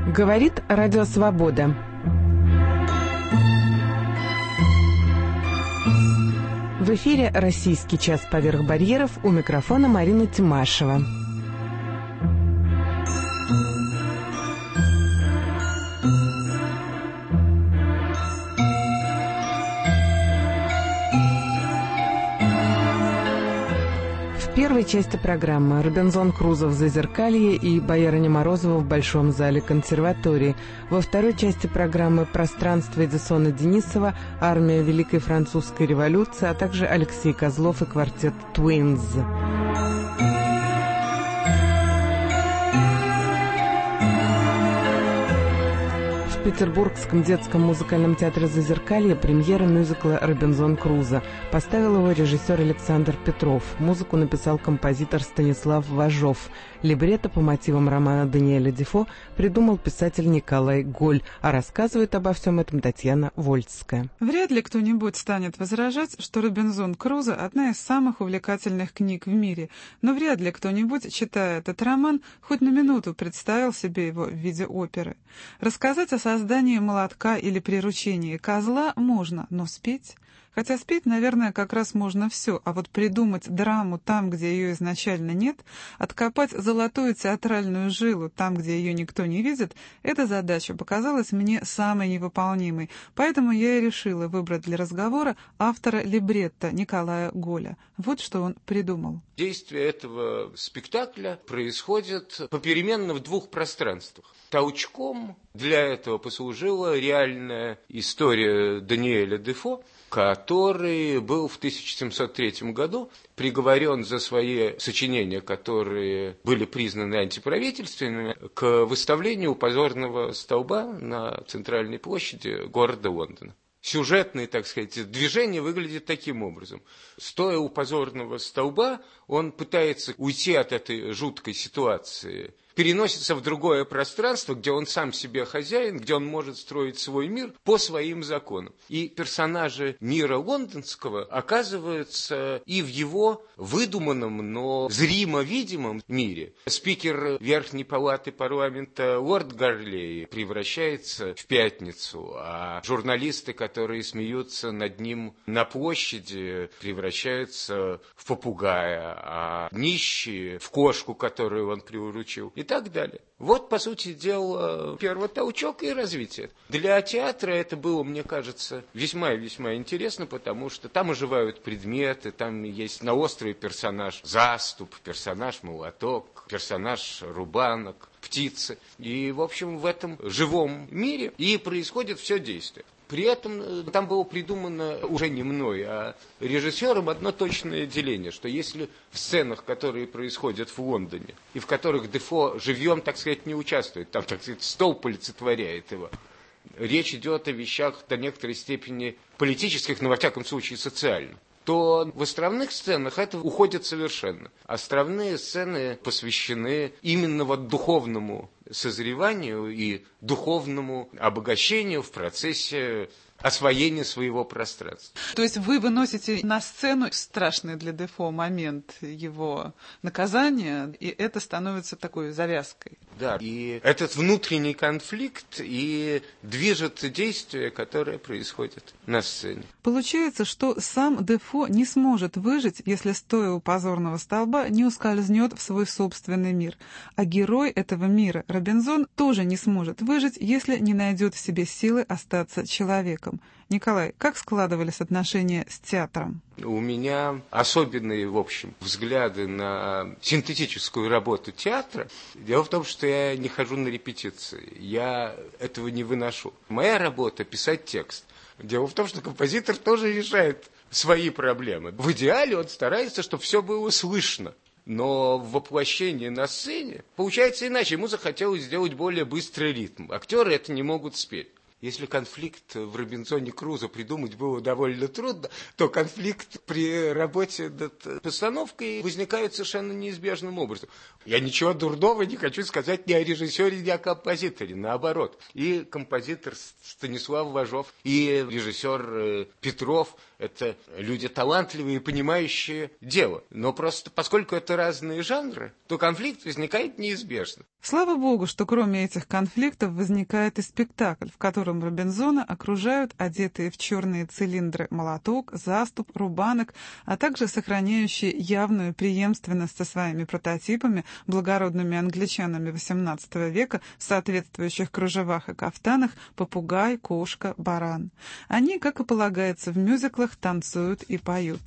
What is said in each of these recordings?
Говорит Радио Свобода. В эфире «Российский час поверх барьеров», у микрофона Марина Тимашева. В первой части программы Робинзон Крузо в Зазеркалье и Боярыня Морозова в Большом зале консерватории. Во второй части программы «Пространство» Эдисона Денисова, армия Великой Французской революции, а также Алексей Козлов и квартет «Твинз». В Петербургском детском музыкальном театре «Зазеркалье» премьера мюзикла «Робинзон Крузо». Поставил его режиссер Александр Петров. Музыку написал композитор Станислав Важов. Либретто по мотивам романа Даниэля Дефо придумал писатель Николай Голь. А рассказывает обо всем этом Татьяна Вольская. Вряд ли кто-нибудь станет возражать, что «Робинзон Крузо» — одна из самых увлекательных книг в мире. Но вряд ли кто-нибудь, читая этот роман, хоть на минуту представил себе его в виде оперы. Рассказать о создании молотка или приручении козла можно, но спеть... Хотя спеть, наверное, как раз можно все, а вот придумать драму там, где ее изначально нет, откопать золотую театральную жилу там, где ее никто не видит, эта задача показалась мне самой невыполнимой, поэтому я и решила выбрать для разговора автора либретто Николая Голя. Вот что он придумал. Действие этого спектакля происходит попеременно в двух пространствах. Толчком для этого послужила реальная история Даниэля Дефо, который был в 1703 году приговорен за свои сочинения, которые были признаны антиправительственными, к выставлению у позорного столба на центральной площади города Лондона. Сюжетное, так сказать, движение выглядит таким образом. Стоя у позорного столба, он пытается уйти от этой жуткой ситуации, переносится в другое пространство, где он сам себе хозяин, где он может строить свой мир по своим законам. И персонажи мира лондонского оказываются и в его выдуманном, но зримо видимом мире. Спикер Верхней палаты парламента лорд Горлей превращается в пятницу, а журналисты, которые смеются над ним на площади, превращаются в попугая, а нищие в кошку, которую он приручил, и так далее. Вот, по сути дела, первый толчок и развитие. Для театра это было, мне кажется, весьма и весьма интересно, потому что там оживают предметы, там есть на острове персонаж заступ, персонаж молоток, персонаж рубанок, птицы. И, в общем, в этом живом мире и происходит все действие. При этом там было придумано уже не мной, а режиссером одно точное деление, что если в сценах, которые происходят в Лондоне, и в которых Дефо живьем, так сказать, не участвует, там, так сказать, столб олицетворяет его, речь идет о вещах до некоторой степени политических, но во всяком случае социальных, то в островных сценах это уходит совершенно. Островные сцены посвящены именно вот духовному созреванию и духовному обогащению в процессе освоения своего пространства. То есть вы выносите на сцену страшный для Дефо момент его наказания, и это становится такой завязкой. Да, и этот внутренний конфликт и движет действие, которое происходит на сцене. Получается, что сам Дефо не сможет выжить, если, стоя у позорного столба, не ускользнет в свой собственный мир. А герой этого мира, Робинзон, тоже не сможет выжить, если не найдет в себе силы остаться человеком. Николай, как складывались отношения с театром? У меня особенные, в общем, взгляды на синтетическую работу театра. Дело в том, что я не хожу на репетиции, я этого не выношу. Моя работа – писать текст. Дело в том, что композитор тоже решает свои проблемы. В идеале он старается, чтобы все было слышно. Но в воплощении на сцене получается иначе. Ему захотелось сделать более быстрый ритм. Актеры это не могут спеть. Если конфликт в «Робинзоне Крузо» придумать было довольно трудно, то конфликт при работе над постановкой возникает совершенно неизбежным образом. Я ничего дурного не хочу сказать ни о режиссере, ни о композиторе, наоборот. И композитор Станислав Важов, и режиссер Петров – это люди талантливые и понимающие дело. Но просто поскольку это разные жанры, то конфликт возникает неизбежно. Слава богу, что кроме этих конфликтов возникает и спектакль, в котором Робинзона окружают одетые в черные цилиндры молоток, заступ, рубанок, а также сохраняющие явную преемственность со своими прототипами, благородными англичанами XVIII века в соответствующих кружевах и кафтанах, попугай, кошка, баран. Они, как и полагается в мюзиклах, танцуют и поют.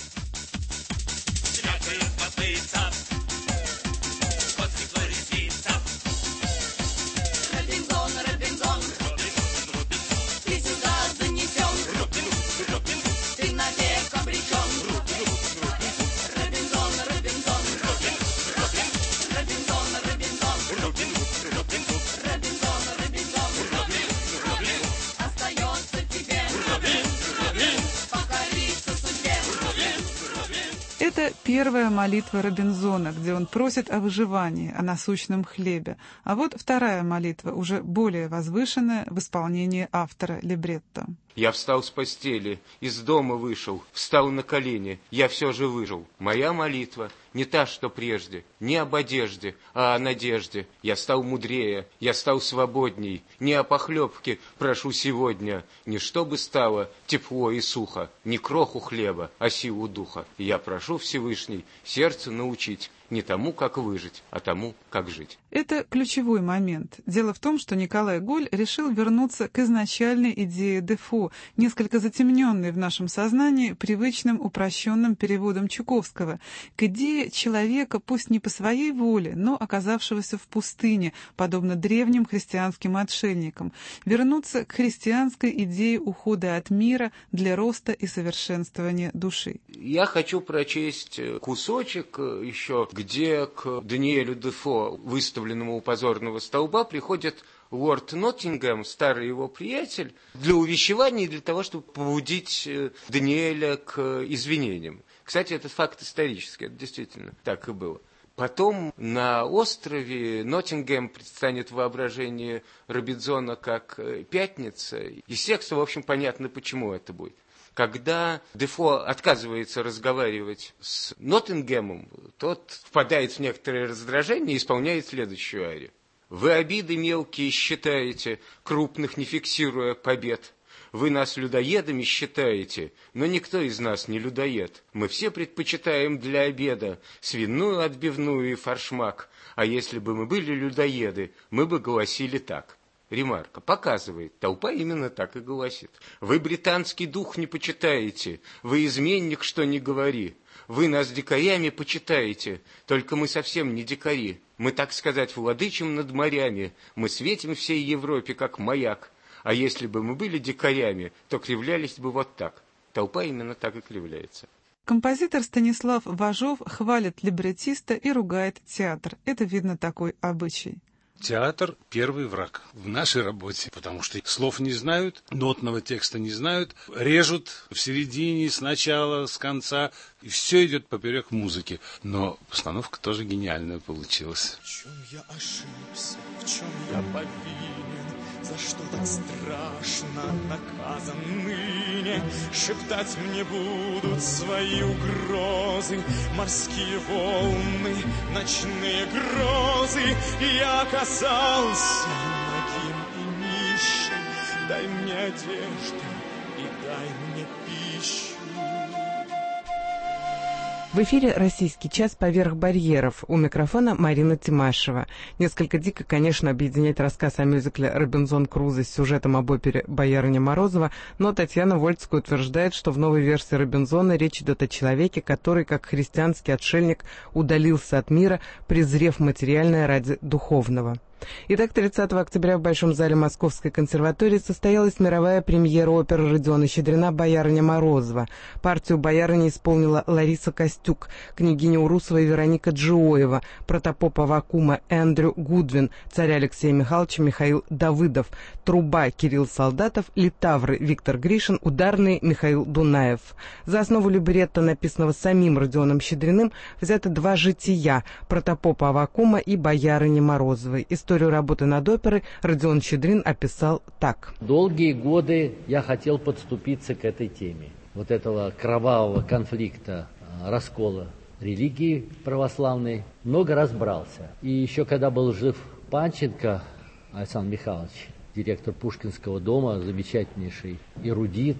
Это первая молитва Робинзона, где он просит о выживании, о насущном хлебе. А вот вторая молитва, уже более возвышенная, в исполнении автора либретто. Я встал с постели, из дома вышел, встал на колени, я все же выжил. Моя молитва не та, что прежде, не об одежде, а о надежде. Я стал мудрее, я стал свободней, не о похлебке прошу сегодня, не чтобы стало тепло и сухо, не кроху хлеба, а силу духа. Я прошу Всевышний сердце научить, не тому, как выжить, а тому, как жить. Это ключевой момент. Дело в том, что Николай Голь решил вернуться к изначальной идее Дефо, несколько затемненной в нашем сознании привычным упрощенным переводом Чуковского, к идее человека, пусть не по своей воле, но оказавшегося в пустыне, подобно древним христианским отшельникам, вернуться к христианской идее ухода от мира для роста и совершенствования души. Я хочу прочесть кусочек еще, где к Даниэлю Дефо, выставленному у позорного столба, приходит лорд Ноттингем, старый его приятель, для увещевания и для того, чтобы побудить Даниэля к извинениям. Кстати, этот факт исторический, это действительно так и было. Потом на острове Ноттингем предстанет в воображении Робинзона как пятница. Из текста, в общем, понятно, почему это будет. Когда Дефо отказывается разговаривать с Ноттингемом, тот впадает в некоторое раздражение и исполняет следующую арию. «Вы обиды мелкие считаете, крупных не фиксируя побед. Вы нас людоедами считаете, но никто из нас не людоед. Мы все предпочитаем для обеда свиную отбивную и форшмак, а если бы мы были людоеды, мы бы голосили так». Ремарка показывает, толпа именно так и гласит. Вы британский дух не почитаете, вы изменник, что не говори. Вы нас дикарями почитаете, только мы совсем не дикари. Мы, так сказать, владычим над морями, мы светим всей Европе, как маяк. А если бы мы были дикарями, то кривлялись бы вот так. Толпа именно так и кривляется. Композитор Станислав Важов хвалит либретиста и ругает театр. Это, видно, такой обычай. Театр – первый враг в нашей работе, потому что слов не знают, нотного текста не знают, режут в середине, с начала, с конца, и все идет поперек музыки. Но постановка тоже гениальная получилась. В чем я ошибся, в чем я повинен, за что так страшно наказан ныне? Шептать мне будут свои угрозы, морские волны, ночные грозы. Я оказался нагим и нищим, дай мне одежду и дай мне пищу. В эфире «Российский час. Поверх барьеров». У микрофона Марина Тимашева. Несколько дико, конечно, объединять рассказ о мюзикле «Робинзон Крузо» с сюжетом об опере «Боярыня Морозова», но Татьяна Вольцкая утверждает, что в новой версии «Робинзона» речь идет о человеке, который, как христианский отшельник, удалился от мира, презрев материальное ради духовного. Итак, 30 октября в Большом зале Московской консерватории состоялась мировая премьера оперы Родиона Щедрина «Боярыня Морозова». Партию боярыни исполнила Лариса Костюк, княгиня Урусова и Вероника Джиоева, протопоп Аввакума Эндрю Гудвин, царя Алексея Михайловича Михаил Давыдов, труба Кирилл Солдатов, литавры Виктор Гришин, ударный Михаил Дунаев. За основу либретто, написанного самим Родионом Щедриным, взяты два жития протопопа Аввакума и боярыни Морозовой. Историю работы над оперой Родион Щедрин описал так. Долгие годы я хотел подступиться к этой теме. Вот этого кровавого конфликта, раскола религии православной. Много раз брался. И еще когда был жив Панченко Александр Михайлович, директор Пушкинского дома, замечательнейший эрудит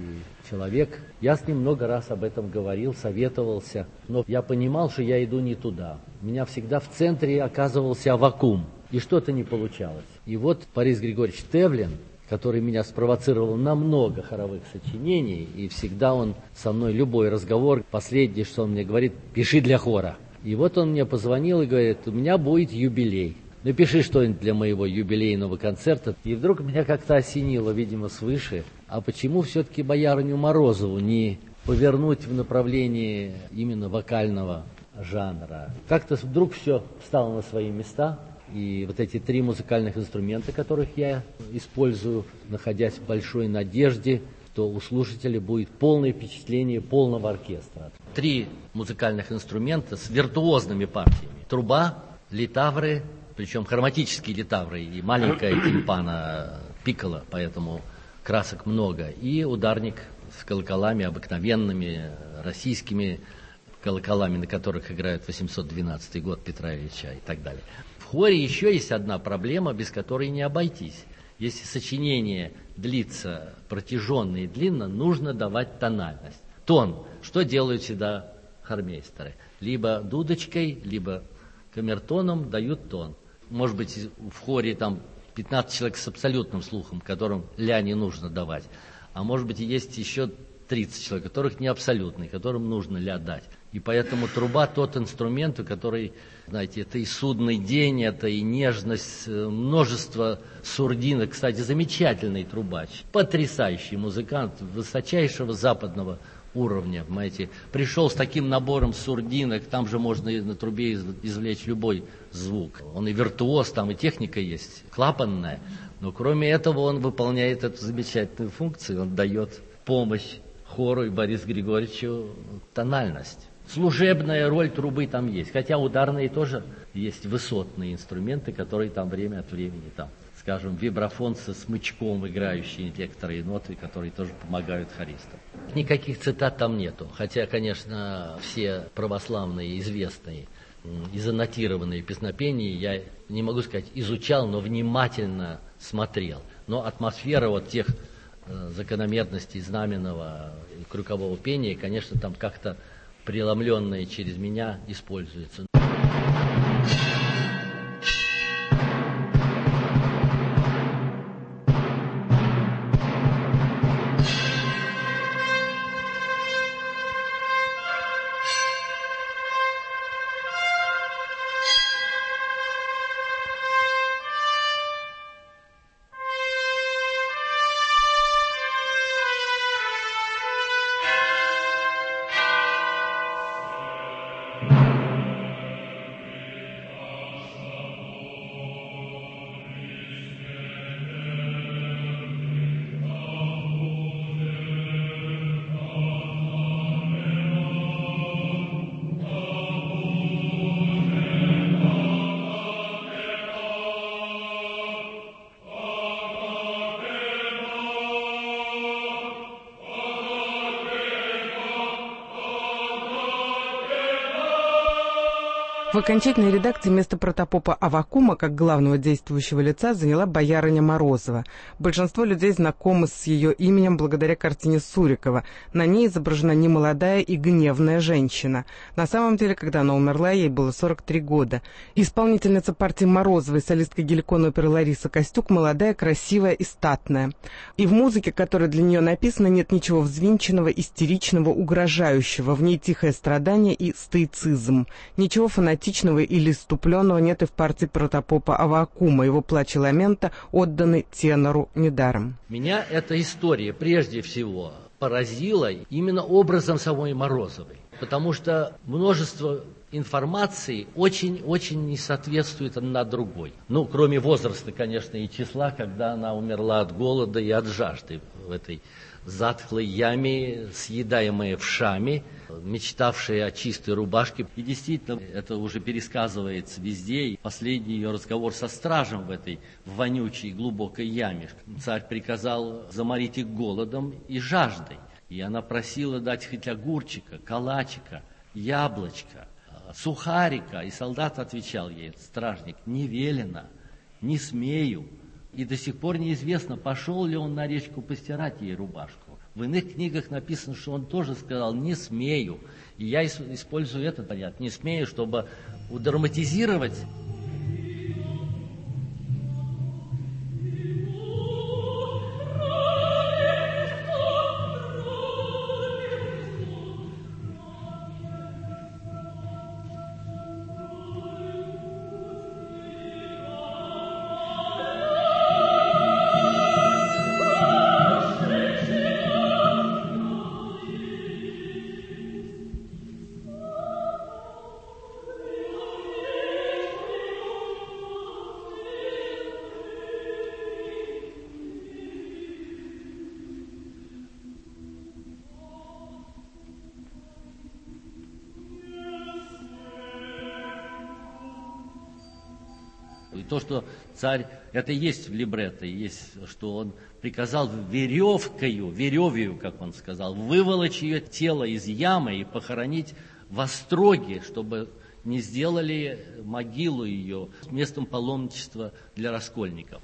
и человек, я с ним много раз об этом говорил, советовался. Но я понимал, что я иду не туда. У меня всегда в центре оказывался Аввакум. И что-то не получалось. И вот Борис Григорьевич Тевлин, который меня спровоцировал на много хоровых сочинений, и всегда он со мной любой разговор, последнее, что он мне говорит, пиши для хора. И вот он мне позвонил и говорит, у меня будет юбилей. Напиши что-нибудь для моего юбилейного концерта. И вдруг меня как-то осенило, видимо, свыше, а почему все-таки боярыню Морозову не повернуть в направлении именно вокального жанра? Как-то вдруг все встало на свои места. И вот эти три музыкальных инструмента, которых я использую, находясь в большой надежде, что у слушателя будет полное впечатление полного оркестра. Три музыкальных инструмента с виртуозными партиями. Труба, литавры, причем хроматические литавры и маленькая тимпана пикколо, поэтому красок много. И ударник с колоколами обыкновенными, российскими колоколами, на которых играют 812 год Петра Ильича и так далее. В хоре еще есть одна проблема, без которой не обойтись. Если сочинение длится протяженно и длинно, нужно давать тональность. Тон. Что делают всегда хормейстеры? Либо дудочкой, либо камертоном дают тон. Может быть, в хоре там 15 человек с абсолютным слухом, которым ля не нужно давать. А может быть, есть еще 30 человек, которых не абсолютный, которым нужно ля дать. И поэтому труба тот инструмент, который, знаете, это и судный день, это и нежность, множество сурдинок. Кстати, замечательный трубач, потрясающий музыкант высочайшего западного уровня, понимаете. Пришел с таким набором сурдинок, там же можно на трубе извлечь любой звук. Он и виртуоз, там и техника есть, клапанная. Но кроме этого он выполняет эту замечательную функцию, он дает помощь хору и Борису Григорьевичу тональность. Служебная роль трубы там есть, хотя ударные тоже есть высотные инструменты, которые там время от времени, там, скажем, вибрафон со смычком, играющие некоторые ноты, которые тоже помогают хористам. Никаких цитат там нету, хотя, конечно, все православные известные и занотированные песнопения я, не могу сказать, изучал, но внимательно смотрел. Но атмосфера вот тех закономерностей знаменного и кругового пения, конечно, там как-то преломленное через меня используется. В окончательной редакции место протопопа Аввакума как главного действующего лица заняла боярыня Морозова. Большинство людей знакомы с ее именем благодаря картине Сурикова. На ней изображена немолодая и гневная женщина. На самом деле, когда она умерла, ей было 43 года. Исполнительница партии Морозовой, солистка геликон оперы Лариса Костюк, молодая, красивая и статная. И в музыке, которая для нее написана, нет ничего взвинченного, истеричного, угрожающего. В ней тихое страдание и стоицизм. Ничего фанатичного драматичного или иступленного нет и в партии протопопа Аввакума. Его плач и ламента отданы тенору недаром. Меня эта история прежде всего поразила именно образом самой Морозовой, потому что множество информации очень не соответствует одна другой. Ну, кроме возраста, конечно, и числа, когда она умерла от голода и от жажды в этой затхлой яме, съедаемые вшами, мечтавшие о чистой рубашке. И действительно, это уже пересказывается везде. И последний ее разговор со стражем в этой вонючей глубокой яме. Царь приказал заморить их голодом и жаждой. И она просила дать хоть огурчика, калачика, яблочко, сухарика. И солдат отвечал ей, стражник: не велено, не смею. И до сих пор неизвестно, пошел ли он на речку постирать ей рубашку. В иных книгах написано, что он тоже сказал: не смею. И я использую этот вариант, не смею, чтобы удраматизировать. И то, что царь, это и есть в либретто, есть, что он приказал веревью, как он сказал, выволочь ее тело из ямы и похоронить в остроге, чтобы не сделали могилу ее местом паломничества для раскольников.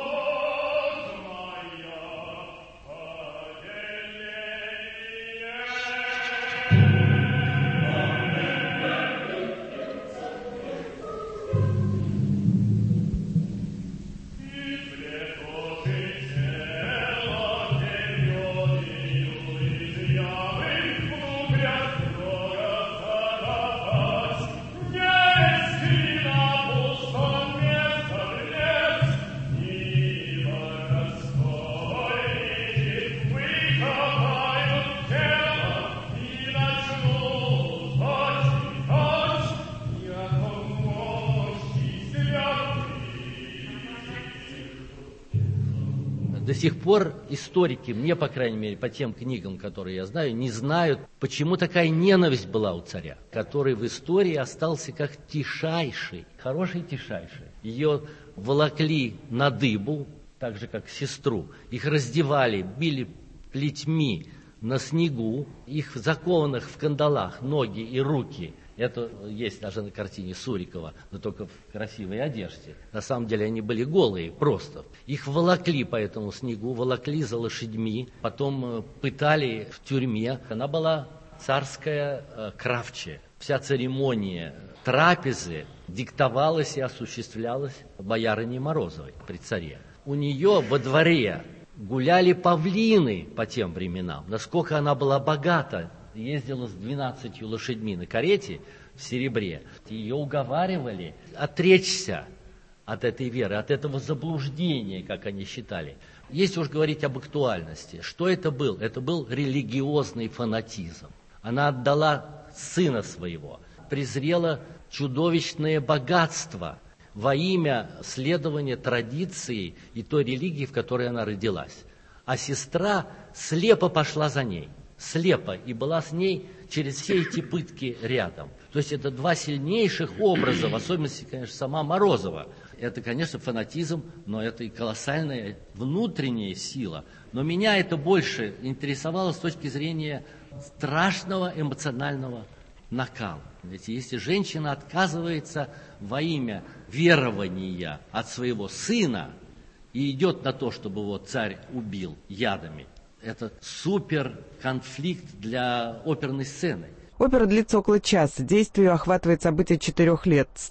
До сих пор историки, мне, по крайней мере, по тем книгам, которые я знаю, не знают, почему такая ненависть была у царя, который в истории остался как тишайший, хороший тишайший. Ее волокли на дыбу, так же, как сестру. Их раздевали, били плетьми на снегу, их закованных в кандалах ноги и руки. Это есть даже на картине Сурикова, но только в красивой одежде. На самом деле они были голые просто. Их волокли по этому снегу, волокли за лошадьми, потом пытали в тюрьме. Она была царская кравчая. Вся церемония трапезы диктовалась и осуществлялась боярыней Морозовой при царе. У нее во дворе гуляли павлины по тем временам. Насколько она была богата, ездила с 12 лошадьми на карете в серебре. Ее уговаривали отречься от этой веры, от этого заблуждения, как они считали. Если уж говорить об актуальности, что это был? Это был религиозный фанатизм. Она отдала сына своего, презрела чудовищное богатство во имя следования традиции и той религии, в которой она родилась. А сестра слепо пошла за ней. Слепо, и была с ней через все эти пытки рядом. То есть это два сильнейших образа, в особенности, конечно, сама Морозова. Это, конечно, фанатизм, но это и колоссальная внутренняя сила. Но меня это больше интересовало с точки зрения страшного эмоционального накала. Ведь если женщина отказывается во имя верования от своего сына и идет на то, чтобы его царь убил ядами, это суперконфликт для оперной сцены. Опера длится около часа. Действие охватывает события 4 лет, с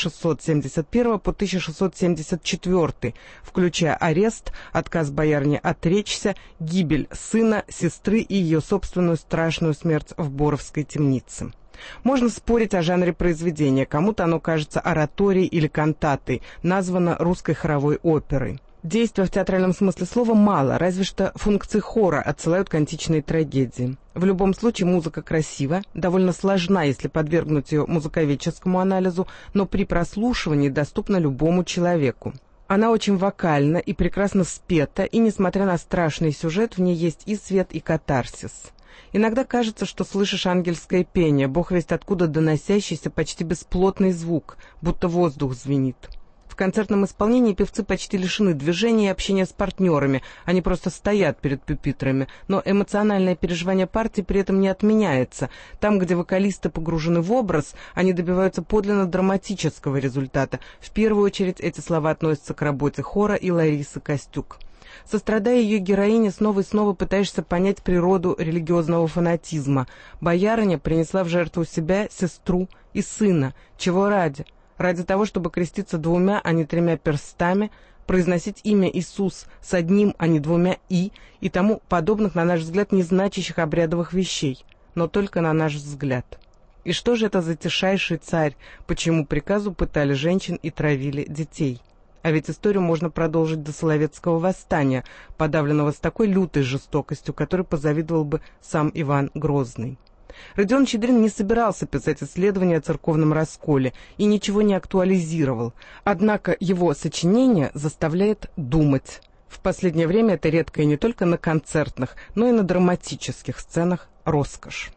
1671 по 1674, включая арест, отказ боярни отречься, гибель сына, сестры и ее собственную страшную смерть в Боровской темнице. Можно спорить о жанре произведения, кому-то оно кажется ораторией или кантатой, названо русской хоровой оперой. Действия в театральном смысле слова мало, разве что функции хора отсылают к античной трагедии. В любом случае музыка красива, довольно сложна, если подвергнуть ее музыковедческому анализу, но при прослушивании доступна любому человеку. Она очень вокальна и прекрасно спета, и, несмотря на страшный сюжет, в ней есть и свет, и катарсис. Иногда кажется, что слышишь ангельское пение, бог весть откуда доносящийся почти бесплотный звук, будто воздух звенит. В концертном исполнении певцы почти лишены движения и общения с партнерами, они просто стоят перед пюпитрами, но эмоциональное переживание партии при этом не отменяется. Там, где вокалисты погружены в образ, они добиваются подлинно драматического результата. В первую очередь эти слова относятся к работе хора и Ларисы Костюк. Сострадая ее героине, снова и снова пытаешься понять природу религиозного фанатизма. Боярыня принесла в жертву себя, сестру и сына. Чего ради? Ради того, чтобы креститься 2, а не 3 перстами, произносить имя Иисус с 1, а не 2 и тому подобных, на наш взгляд, незначащих обрядовых вещей, но только на наш взгляд. И что же это за тишайший царь, почему приказу пытали женщин и травили детей? А ведь историю можно продолжить до Соловецкого восстания, подавленного с такой лютой жестокостью, которой позавидовал бы сам Иван Грозный. Родион Щедрин не собирался писать исследования о церковном расколе и ничего не актуализировал, однако его сочинение заставляет думать. В последнее время это редко и не только на концертных, но и на драматических сценах роскошь.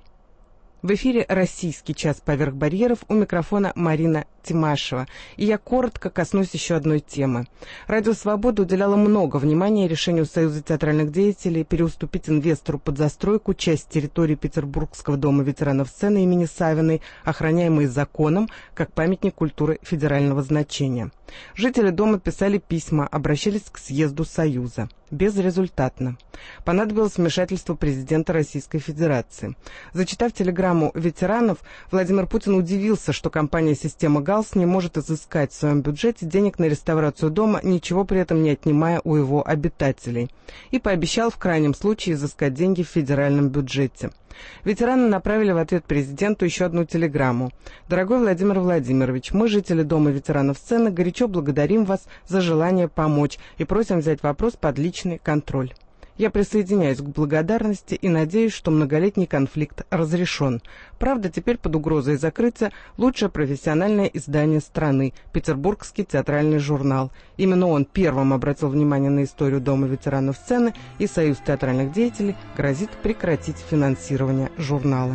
В эфире «Российский час поверх барьеров», у микрофона Марина Тимашева. И я коротко коснусь еще одной темы. Радио «Свобода» уделяло много внимания решению Союза театральных деятелей переуступить инвестору под застройку часть территории Петербургского дома ветеранов сцены имени Савиной, охраняемой законом как памятник культуры федерального значения. Жители дома писали письма, обращались к съезду Союза. Безрезультатно. Понадобилось вмешательство президента Российской Федерации. Зачитав телеграмму ветеранов, Владимир Путин удивился, что компания «Система ГАЛС» не может изыскать в своем бюджете денег на реставрацию дома, ничего при этом не отнимая у его обитателей. И пообещал в крайнем случае изыскать деньги в федеральном бюджете. Ветераны направили в ответ президенту еще одну телеграмму. «Дорогой Владимир Владимирович, мы, жители Дома ветеранов сцены, горячо благодарим вас за желание помочь и просим взять вопрос под личный контроль. Я присоединяюсь к благодарности и надеюсь, что многолетний конфликт разрешен. Правда, теперь под угрозой закрытия лучшее профессиональное издание страны – Петербургский театральный журнал. Именно он первым обратил внимание на историю Дома ветеранов сцены, и Союз театральных деятелей грозит прекратить финансирование журнала».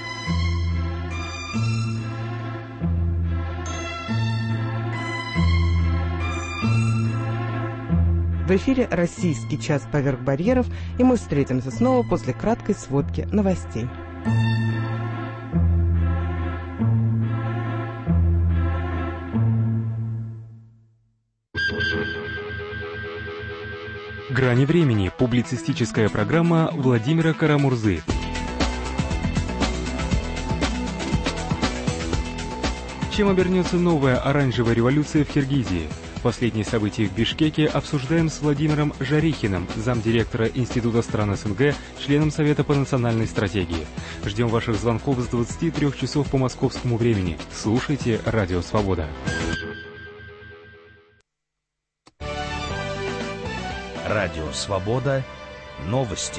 В эфире «Российский час поверх барьеров», и мы встретимся снова после краткой сводки новостей. «Грани времени» – публицистическая программа Владимира Карамурзы. Чем обернется новая оранжевая революция в Киргизии? Последние события в Бишкеке обсуждаем с Владимиром Жарихиным, замдиректора Института стран СНГ, членом Совета по национальной стратегии. Ждем ваших звонков с 23 часов по московскому времени. Слушайте «Радио Свобода». Радио Свобода. Новости.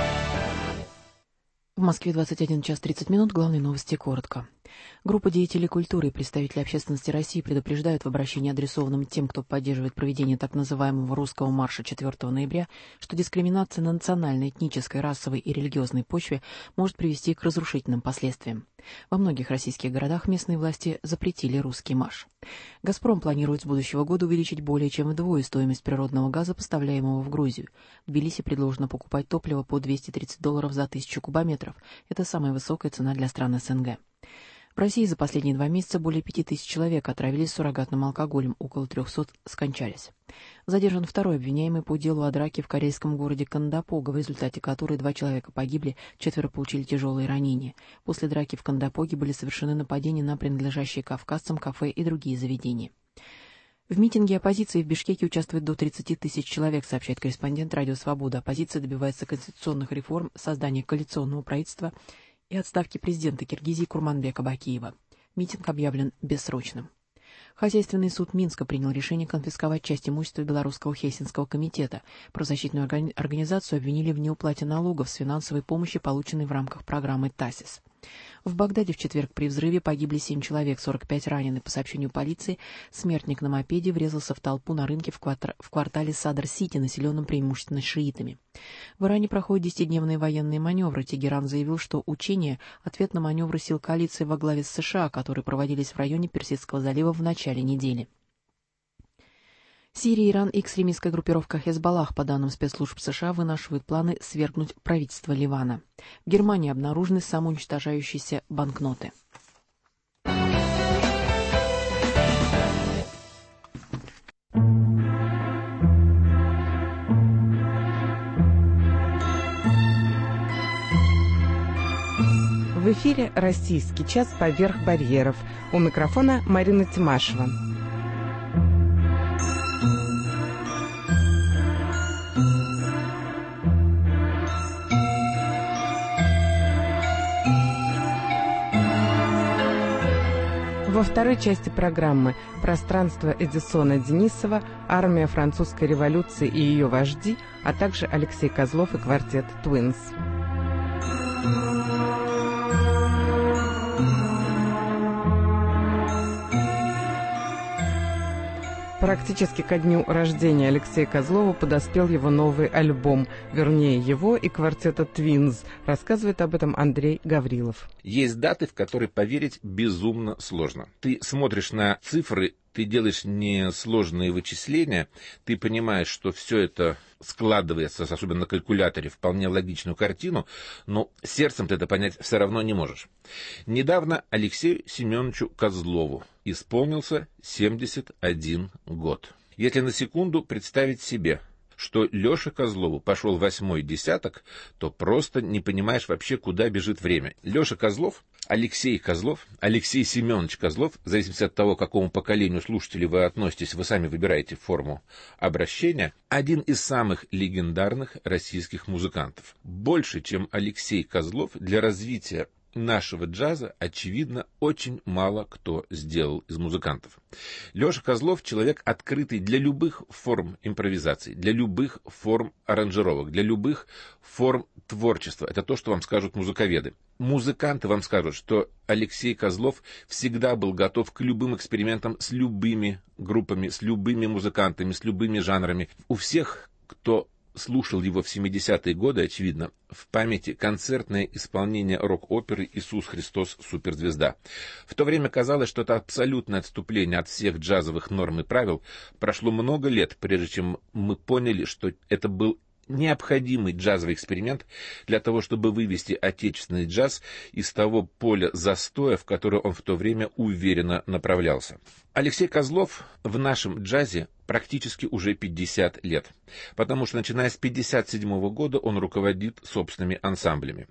В Москве 21 час 30 минут. Главные новости коротко. Группа деятелей культуры и представители общественности России предупреждают в обращении, адресованном тем, кто поддерживает проведение так называемого русского марша 4 ноября, что дискриминация на национальной, этнической, расовой и религиозной почве может привести к разрушительным последствиям. Во многих российских городах местные власти запретили русский марш. «Газпром» планирует с будущего года увеличить более чем вдвое стоимость природного газа, поставляемого в Грузию. В Тбилиси предложено покупать топливо по $230 за 1000 кубометров. Это самая высокая цена для стран СНГ. В России за последние 2 месяца более 5000 человек отравились суррогатным алкоголем, около 300 скончались. Задержан второй обвиняемый по делу о драке в корейском городе Кандапога, в результате которой 2 человека погибли, 4 получили тяжелые ранения. После драки в Кандапоге были совершены нападения на принадлежащие кавказцам кафе и другие заведения. В митинге оппозиции в Бишкеке участвует до 30 тысяч человек, сообщает корреспондент «Радио Свобода». Оппозиция добивается конституционных реформ, создания коалиционного правительства и отставки президента Киргизии Курманбека Бакиева. Митинг объявлен бессрочным. Хозяйственный суд Минска принял решение конфисковать часть имущества Белорусского Хельсинского комитета. Правозащитную организацию обвинили в неуплате налогов с финансовой помощи, полученной в рамках программы ТАСИС. В Багдаде в четверг при взрыве погибли 7 человек, 45 ранены. По сообщению полиции, смертник на мопеде врезался в толпу на рынке в квартале Садр-Сити, населенном преимущественно шиитами. В Иране проходят 10-дневные военные маневры. Тегеран заявил, что учения — ответ на маневры сил коалиции во главе с США, которые проводились в районе Персидского залива в начале недели. Сирия, Иран и экстремистская группировка Хезболлах, по данным спецслужб США, вынашивают планы свергнуть правительство Ливана. В Германии обнаружены самоуничтожающиеся банкноты. В эфире «Российский час. Поверх барьеров». У микрофона Марина Тимашева. Во второй части программы «Пространство Эдисона Денисова», «Армия французской революции и ее вожди», а также Алексей Козлов и квартет «Твинс». Практически ко дню рождения Алексея Козлова подоспел его новый альбом, вернее, его и квартета «Твинс». Рассказывает об этом Андрей Гаврилов. Есть даты, в которые поверить безумно сложно. Ты смотришь на цифры, ты делаешь несложные вычисления, ты понимаешь, что все это складывается, особенно на калькуляторе, вполне логичную картину, но сердцем ты это понять все равно не можешь. Недавно Алексею Семеновичу Козлову исполнился 71 год. Если на секунду представить себе, что Леше Козлову пошел 8-й десяток, то просто не понимаешь вообще, куда бежит время. Леша Козлов, Алексей Козлов, Алексей Семенович Козлов, в зависимости от того, к какому поколению слушателей вы относитесь, вы сами выбираете форму обращения, один из самых легендарных российских музыкантов. Больше, чем Алексей Козлов, для развития нашего джаза, очевидно, очень мало кто сделал из музыкантов. Леша Козлов — человек, открытый для любых форм импровизации, для любых форм аранжировок, для любых форм творчества. Это то, что вам скажут музыковеды. Музыканты вам скажут, что Алексей Козлов всегда был готов к любым экспериментам с любыми группами, с любыми музыкантами, с любыми жанрами. У всех, кто слушал его в 70-е годы, очевидно, в памяти концертное исполнение рок-оперы «Иисус Христос. Суперзвезда». В то время казалось, что это абсолютное отступление от всех джазовых норм и правил. Прошло много лет, прежде чем мы поняли, что это был необходимый джазовый эксперимент для того, чтобы вывести отечественный джаз из того поля застоя, в которое он в то время уверенно направлялся. Алексей Козлов в нашем джазе практически уже 50 лет, потому что, начиная с 1957 года, он руководит собственными ансамблями.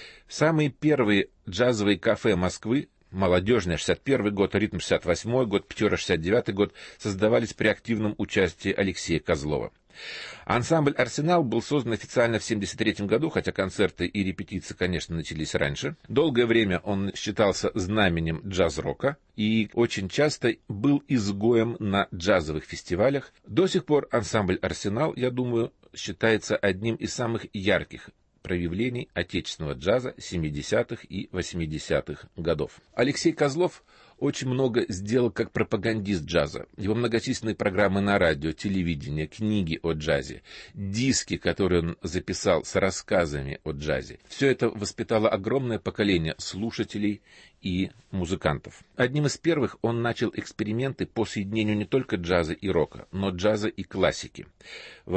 Самые первые джазовые кафе Москвы, молодежная 61 год, ритм 68 год, пятера 69 год, создавались при активном участии Алексея Козлова. Ансамбль «Арсенал» был создан официально в 1973 году, хотя концерты и репетиции, конечно, начались раньше. Долгое время он считался знаменем джаз-рока и очень часто был изгоем на джазовых фестивалях. До сих пор ансамбль «Арсенал», я думаю, считается одним из самых ярких проявлений отечественного джаза 70-х и 80-х годов. Алексей Козлов очень много сделал как пропагандист джаза. Его многочисленные программы на радио, телевидение, книги о джазе, диски, которые он записал с рассказами о джазе. Все это воспитало огромное поколение слушателей и музыкантов. Одним из первых он начал эксперименты по соединению не только джаза и рока, но джаза и классики. В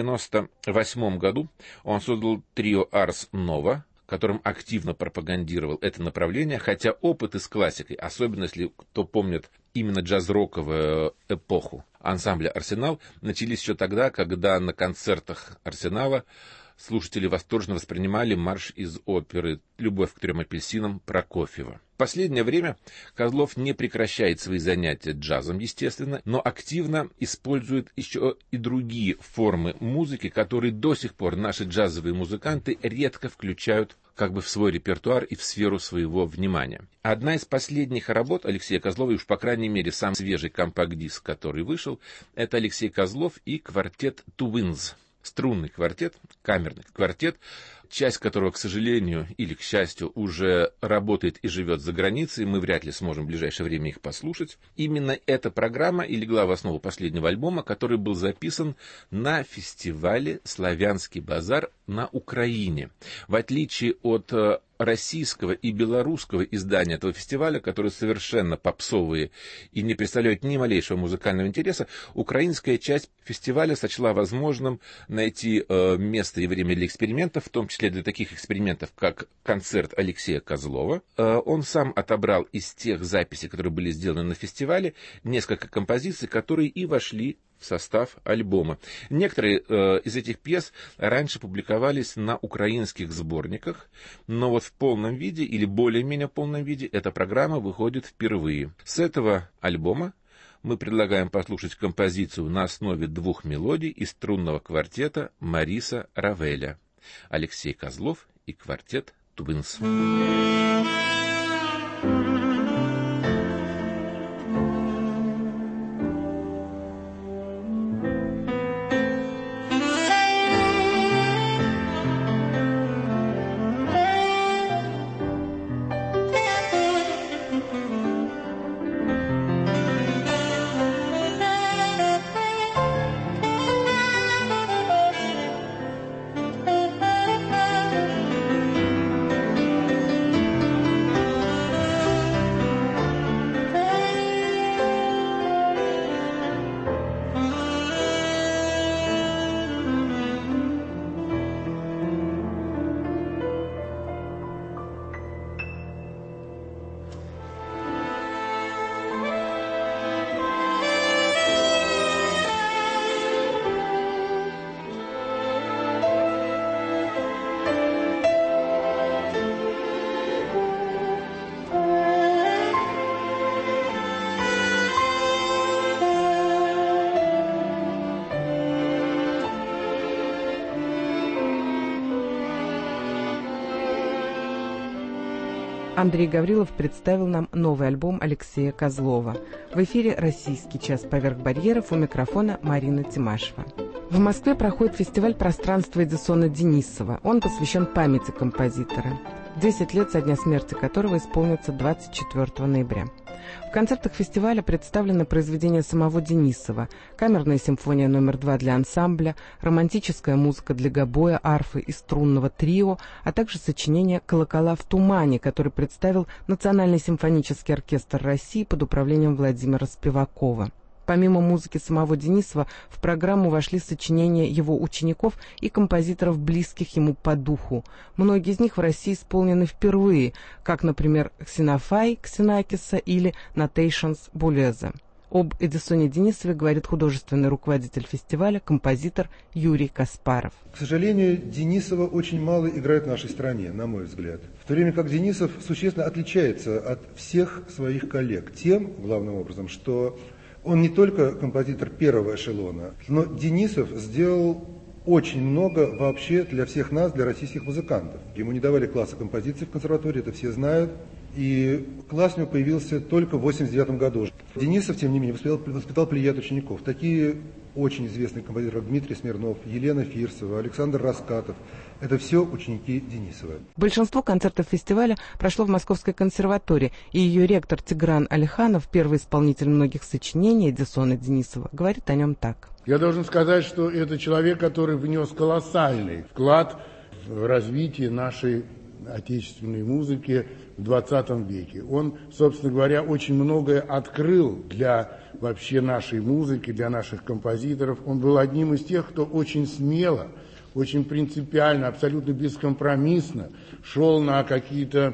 1998 году он создал трио «Арс Нова», которым активно пропагандировал это направление, хотя опыты с классикой, особенно если кто помнит именно джаз-роковую эпоху ансамбля «Арсенал», начались еще тогда, когда на концертах «Арсенала» слушатели восторженно воспринимали марш из оперы «Любовь к 3 апельсинам» Прокофьева. В последнее время Козлов не прекращает свои занятия джазом, естественно, но активно использует еще и другие формы музыки, которые до сих пор наши джазовые музыканты редко включают как бы в свой репертуар и в сферу своего внимания. Одна из последних работ Алексея Козлова, и уж по крайней мере самый свежий компакт-диск, который вышел, это Алексей Козлов и квартет Twins. Струнный квартет, камерный квартет, часть которого, к сожалению или к счастью, уже работает и живет за границей. Мы вряд ли сможем в ближайшее время их послушать. Именно эта программа и легла в основу последнего альбома, который был записан на фестивале «Славянский базар» на Украине. В отличие от российского и белорусского издания этого фестиваля, которые совершенно попсовые и не представляют ни малейшего музыкального интереса, украинская часть фестиваля сочла возможным найти место и время для экспериментов, в том числе для таких экспериментов, как концерт Алексея Козлова. Он сам отобрал из тех записей, которые были сделаны на фестивале, несколько композиций, которые и вошли в состав альбома. Некоторые из этих пьес раньше публиковались на украинских сборниках, но вот в полном виде или более-менее полном виде эта программа выходит впервые. С этого альбома мы предлагаем послушать композицию на основе двух мелодий из струнного квартета Мариса Равеля. Алексей Козлов и квартет Twins. Андрей Гаврилов представил нам новый альбом Алексея Козлова. В эфире «Российский час поверх барьеров», у микрофона Марина Тимашева. В Москве проходит фестиваль пространства Эдисона Денисова. Он посвящен памяти композитора, 10 лет со дня смерти которого исполнится 24 ноября. В концертах фестиваля представлены произведения самого Денисова, камерная симфония номер 2 для ансамбля, романтическая музыка для гобоя, арфы и струнного трио, а также сочинение «Колокола в тумане», который представил Национальный симфонический оркестр России под управлением Владимира Спивакова. Помимо музыки самого Денисова, в программу вошли сочинения его учеников и композиторов, близких ему по духу. Многие из них в России исполнены впервые, как, например, «Ксенофай» Ксенакиса или «Notations» Булеза. Об Эдисоне Денисове говорит художественный руководитель фестиваля, композитор Юрий Каспаров. К сожалению, Денисова очень мало играет в нашей стране, на мой взгляд. В то время как Денисов существенно отличается от всех своих коллег тем, главным образом, что он не только композитор первого эшелона, но Денисов сделал очень много вообще для всех нас, для российских музыкантов. Ему не давали класса композиции в консерватории, это все знают. И класс у него появился только в 1989 году. Денисов, тем не менее, воспитал плеяд учеников. Такие очень известные композиторы, как Дмитрий Смирнов, Елена Фирсова, Александр Раскатов. Это все ученики Денисова. Большинство концертов фестиваля прошло в Московской консерватории, и ее ректор Тигран Алиханов, первый исполнитель многих сочинений Эдисона Денисова, говорит о нем так. Я должен сказать, что это человек, который внес колоссальный вклад в развитие нашей отечественной музыки в 20 веке. Он, собственно говоря, очень многое открыл для вообще нашей музыки, для наших композиторов. Он был одним из тех, кто очень смело, очень принципиально, абсолютно бескомпромиссно шел на какие-то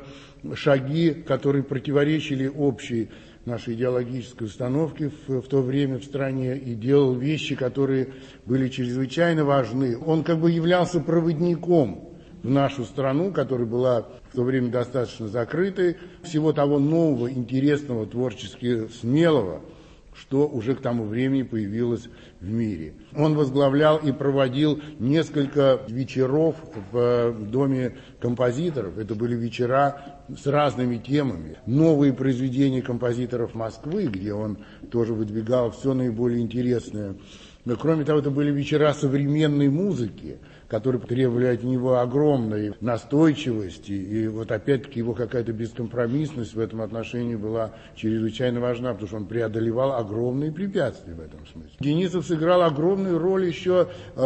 шаги, которые противоречили общей нашей идеологической установке в то время в стране, и делал вещи, которые были чрезвычайно важны. Он как бы являлся проводником в нашу страну, которая была в то время достаточно закрытой, всего того нового, интересного, творчески смелого, что уже к тому времени появилось в мире. Он возглавлял и проводил несколько вечеров в Доме композиторов. Это были вечера с разными темами. Новые произведения композиторов Москвы, где он тоже выдвигал все наиболее интересное. Но, кроме того, это были вечера современной музыки, которые требовали от него огромной настойчивости. И вот опять-таки его какая-то бескомпромиссность в этом отношении была чрезвычайно важна, потому что он преодолевал огромные препятствия в этом смысле. Денисов сыграл огромную роль еще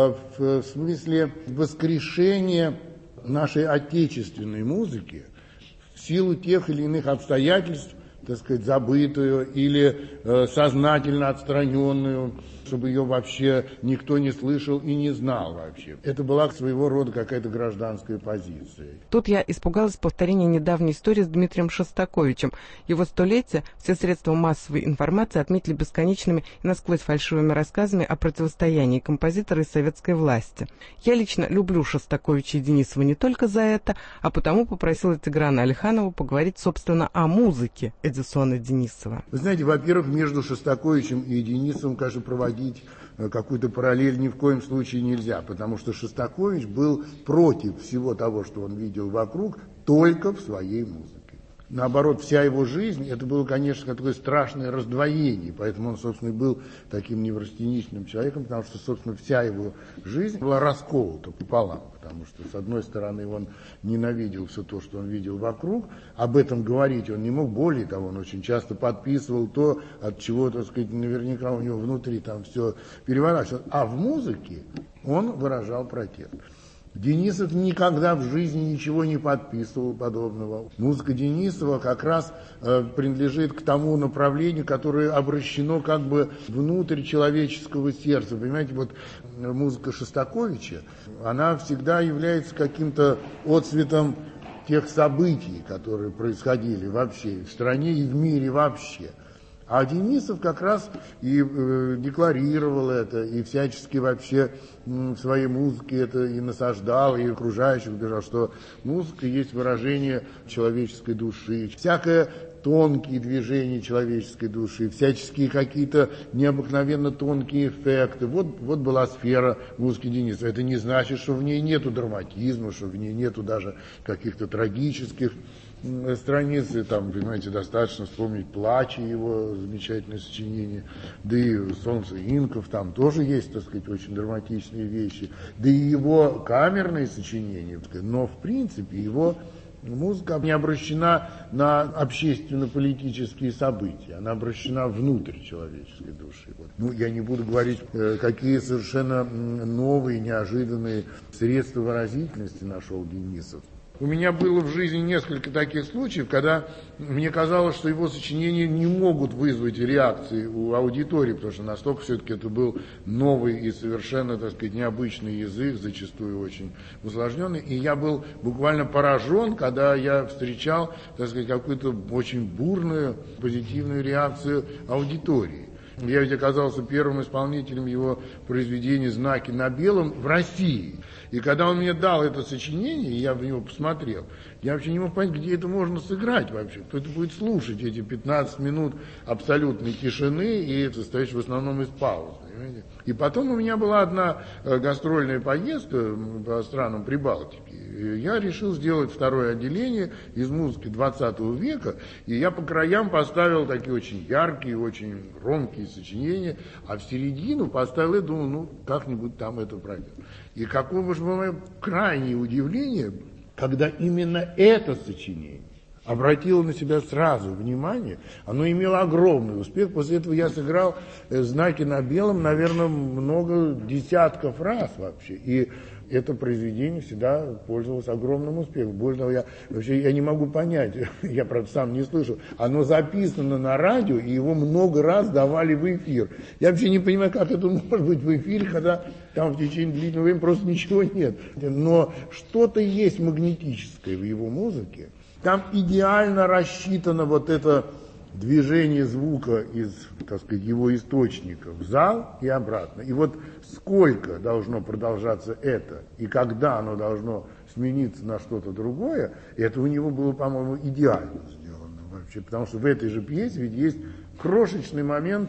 в смысле воскрешения нашей отечественной музыки в силу тех или иных обстоятельств, так сказать, забытую или сознательно отстраненную, чтобы ее вообще никто не слышал и не знал вообще. Это была своего рода какая-то гражданская позиция. Тут я испугалась повторения недавней истории с Дмитрием Шостаковичем. Его столетие все средства массовой информации отметили бесконечными и насквозь фальшивыми рассказами о противостоянии композитора и советской власти. Я лично люблю Шостаковича и Денисова не только за это, а потому попросила Тиграна Алиханова поговорить, собственно, о музыке Эдисона Денисова. Вы знаете, во-первых, между Шостаковичем и Денисовым, конечно, проводить какую-то параллель ни в коем случае нельзя, потому что Шостакович был против всего того, что он видел вокруг, только в своей музыке. Наоборот, вся его жизнь, это было, конечно, такое страшное раздвоение, поэтому он, собственно, и был таким неврастеничным человеком, потому что, собственно, вся его жизнь была расколота пополам, потому что, с одной стороны, он ненавидел все то, что он видел вокруг, об этом говорить он не мог, более того, он очень часто подписывал то, от чего, так сказать, наверняка у него внутри там все переворачивалось, а в музыке он выражал протест. Денисов никогда в жизни ничего не подписывал подобного. Музыка Денисова как раз принадлежит к тому направлению, которое обращено как бы внутрь человеческого сердца. Понимаете, вот музыка Шостаковича, она всегда является каким-то отцветом тех событий, которые происходили вообще в стране и в мире вообще. А Денисов как раз и декларировал это, и всячески вообще в своей музыке это и насаждал, и окружающих убеждал, что музыка есть выражение человеческой души. Всякое тонкие движения человеческой души, всяческие какие-то необыкновенно тонкие эффекты. Вот была сфера музыки Денисова. Это не значит, что в ней нету драматизма, что в ней нету даже каких-то трагических страницы, там, понимаете, достаточно вспомнить «Плачи», его замечательное сочинение, да и «Солнце инков», там тоже есть, так сказать, очень драматичные вещи, да и его камерные сочинения, но, в принципе, его музыка не обращена на общественно-политические события, она обращена внутрь человеческой души. Вот. Ну, я не буду говорить, какие совершенно новые, неожиданные средства выразительности нашел Денисов. У меня было в жизни несколько таких случаев, когда мне казалось, что его сочинения не могут вызвать реакции у аудитории, потому что настолько все-таки это был новый и совершенно, так сказать, необычный язык, зачастую очень усложненный. И я был буквально поражен, когда я встречал, так сказать, какую-то очень бурную, позитивную реакцию аудитории. Я ведь оказался первым исполнителем его произведения «Знаки на белом» в России. И когда он мне дал это сочинение, и я в него посмотрел, я вообще не мог понять, где это можно сыграть вообще. Кто это будет слушать, эти 15 минут абсолютной тишины, и состоящей в основном из пауз. Понимаете? И потом у меня была одна гастрольная поездка по странам Прибалтики. Я решил сделать второе отделение из музыки 20 века, и я по краям поставил такие очень яркие, очень громкие сочинения, а в середину поставил и думал, ну, как-нибудь там это пройдет. И какое же было мое крайнее удивление, когда именно это сочинение обратило на себя сразу внимание, оно имело огромный успех. После этого я сыграл «Знаки на белом», наверное, много десятков раз вообще. И это произведение всегда пользовалось огромным успехом. Более того, я не могу понять, я, правда, сам не слышал, оно записано на радио, и его много раз давали в эфир. Я вообще не понимаю, как это может быть в эфире, когда там в течение длительного времени просто ничего нет. Но что-то есть магнетическое в его музыке. Там идеально рассчитано вот это движение звука из, так сказать, его источника в зал и обратно. И вот сколько должно продолжаться это, и когда оно должно смениться на что-то другое, это у него было, по-моему, идеально сделано вообще. Потому что в этой же пьесе ведь есть крошечный момент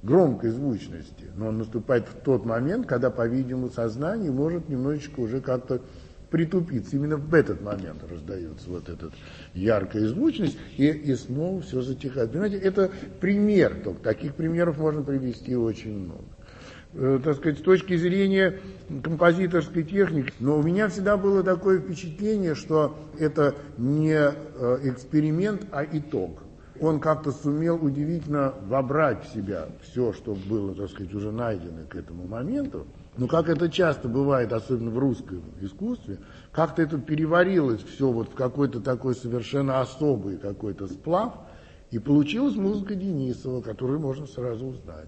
громкой звучности, но он наступает в тот момент, когда, по-видимому, сознание может немножечко уже как-то притупиться. Именно в этот момент раздается вот эта яркая звучность, и снова все затихает. Понимаете, это пример, только таких примеров можно привести очень много. Так сказать, с точки зрения композиторской техники, но у меня всегда было такое впечатление, что это не эксперимент, а итог. Он как-то сумел удивительно вобрать в себя все, что было, так сказать, уже найдено к этому моменту. Но как это часто бывает, особенно в русском искусстве, как-то это переварилось все вот в какой-то такой совершенно особый какой-то сплав, и получилась музыка Денисова, которую можно сразу узнать.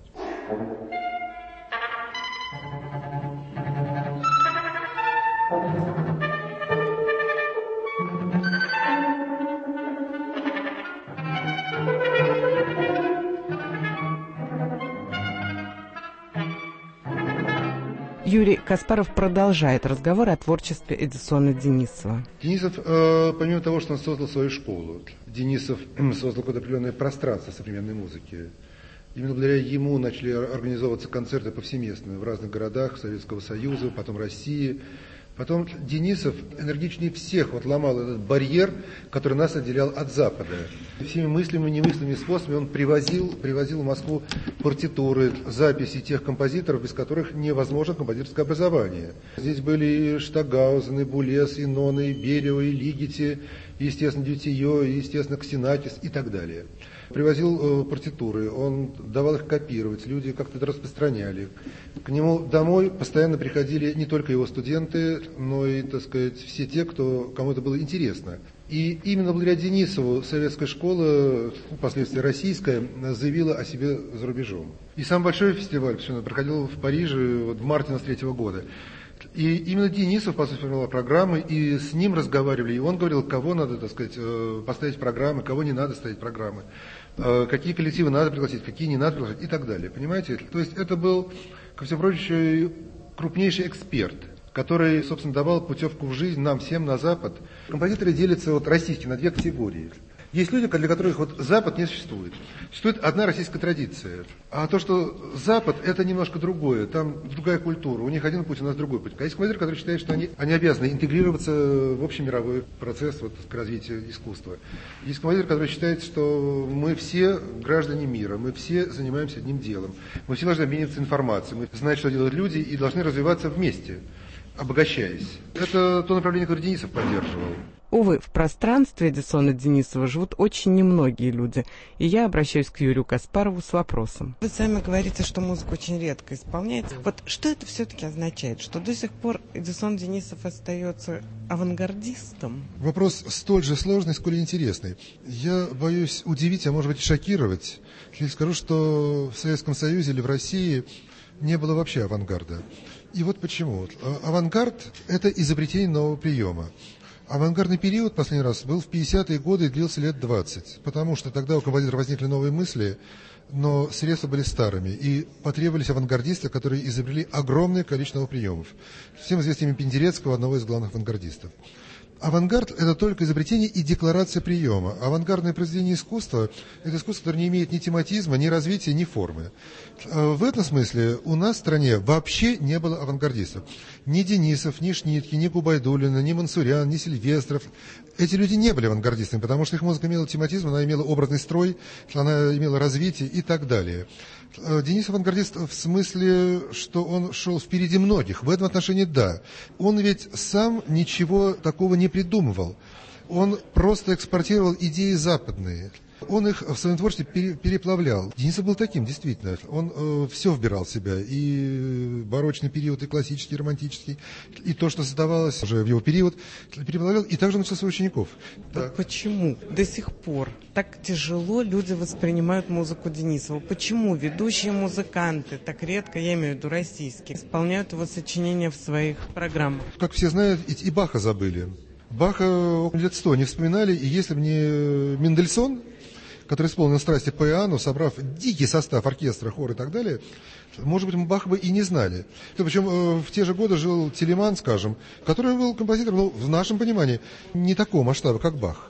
Юрий Каспаров продолжает разговор о творчестве Эдисона Денисова. Денисов, помимо того, что он создал свою школу, Денисов создал какое-то определенное пространство современной музыки. Именно благодаря ему начали организовываться концерты повсеместно в разных городах Советского Союза, потом России. Потом Денисов энергичнее всех ломал этот барьер, который нас отделял от Запада. Всеми мыслимыми и немыслимыми способами он привозил в Москву партитуры, записи тех композиторов, без которых невозможно композиторское образование. Здесь были и Штагаузен, и Булес, и Нона, и Берева, и Лигити, и, естественно, Дютиё, и, естественно, Ксенакис и так далее. Привозил партитуры, он давал их копировать, люди как-то это распространяли. К нему домой постоянно приходили не только его студенты, но и, так сказать, все те, кому это было интересно. И именно благодаря Денисову советская школа, впоследствии российская, заявила о себе за рубежом. И самый большой фестиваль проходил в Париже в марте 1993 года. И именно Денисов, по сути, формировал программы, и с ним разговаривали, и он говорил, кого надо, так сказать, поставить программы, кого не надо ставить программы, какие коллективы надо пригласить, какие не надо пригласить и так далее. Понимаете? То есть это был, ко всему прочему, крупнейший эксперт, который, собственно, давал путевку в жизнь нам всем на Запад. Композиторы делятся российские на две категории. Есть люди, для которых Запад не существует. Существует одна российская традиция. А то, что Запад, это немножко другое. Там другая культура. У них один путь, у нас другой путь. А есть композиторы, которые считают, что они обязаны интегрироваться в общемировой процесс к развитию искусства. Есть композиторы, которые считают, что мы все граждане мира, мы все занимаемся одним делом. Мы все должны обмениваться информацией, мы знаем, что делают люди, и должны развиваться вместе, обогащаясь. Это то направление, которое Денисов поддерживал. Увы, в пространстве Эдисона Денисова живут очень немногие люди, и я обращаюсь к Юрию Каспарову с вопросом. Вы сами говорите, что музыка очень редко исполняется. Вот что это все-таки означает? Что до сих пор Эдисон Денисов остается авангардистом? Вопрос столь же сложный, сколь и интересный. Я боюсь удивить, а может быть шокировать, если скажу, что в Советском Союзе или в России не было вообще авангарда. И вот почему. Авангард – это изобретение нового приема. Авангардный период, последний раз, был в 50-е годы и длился лет 20, потому что тогда у композитора возникли новые мысли, но средства были старыми, и потребовались авангардисты, которые изобрели огромное количество новых приемов. Всем известно имя Пендерецкого, одного из главных авангардистов. Авангард – это только изобретение и декларация приема. Авангардное произведение искусства – это искусство, которое не имеет ни тематизма, ни развития, ни формы. В этом смысле у нас в стране вообще не было авангардистов. Ни Денисов, ни Шнитке, ни Губайдуллина, ни Мансурян, ни Сильвестров. Эти люди не были авангардистами, потому что их музыка имела тематизм, она имела образный строй, она имела развитие и так далее. Денис авангардист в смысле, что он шел впереди многих. В этом отношении да. Он ведь сам ничего такого не придумывал. Он просто экспортировал идеи западные. Он их в своем творчестве переплавлял. Денисов был таким, действительно. Он все вбирал в себя. И барочный период, и классический, и романтический. И то, что создавалось уже в его период, переплавлял. И также начал своих учеников. Так. Почему до сих пор так тяжело люди воспринимают музыку Денисова? Почему ведущие музыканты, так редко, я имею в виду российские, исполняют его сочинения в своих программах? Как все знают, и Баха забыли. Баха лет 100 не вспоминали, и если бы не Мендельсон, который исполнил «Страсти по Иоанну», собрав дикий состав оркестра, хор и так далее, может быть, мы Баха бы и не знали. Причем в те же годы жил Телеман, скажем, который был композитором, в нашем понимании, не такого масштаба, как Бах.